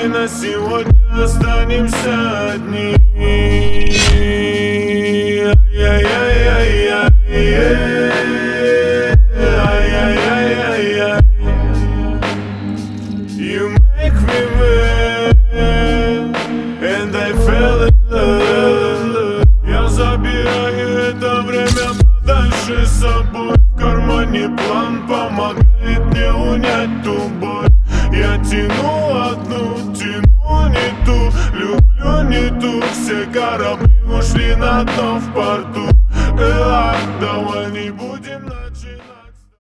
на сегодня останемся одни. You make me mad, and I fell in love. Я забираю это время подальше с собой. В кармане план помогает мне унять ту боль. Я тяну одну, тяну не ту, люблю не ту. Все корабли ушли на дно в порту. Давай не будем